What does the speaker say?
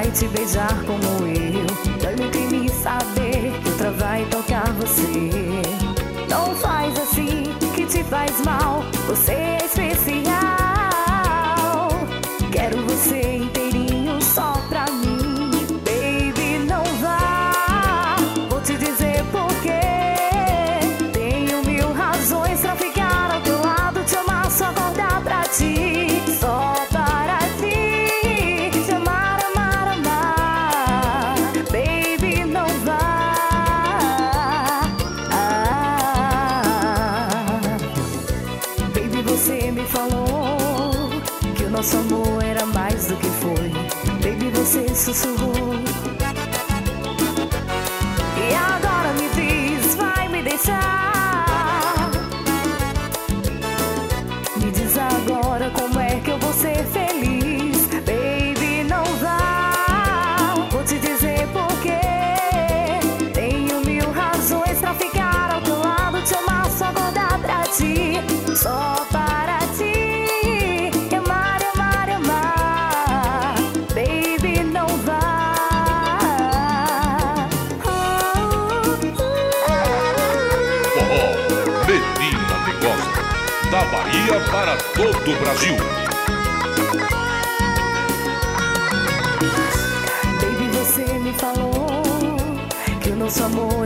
vai te beijar como eu. Dói muito em mim saber que outra vai tocar você. Não faz assim que te faz mal, você é especial. Quero você inteirinho só pra mim. Baby, não vá, vou te dizer porquê. Tenho mil razões pra ficar ao teu lado, te amar, só acordar pra ti. Só para ti, te amar, amar, amar. Baby, não vá. Baby, você me falou que o nosso amor era mais do que foi. Baby, você sussurrou. E agora me diz, vai me deixar? Me diz agora como é que eu vou ser feliz. Baby, não vá, vou te dizer porquê. Tenho mil razões pra ficar ao teu lado, te amar, só acordar pra ti. Só para ti, amar, amar, amar. Baby, não vá. Forró Medina de Costa, da Bahia para todo o Brasil. Baby, você me falou que o nosso amor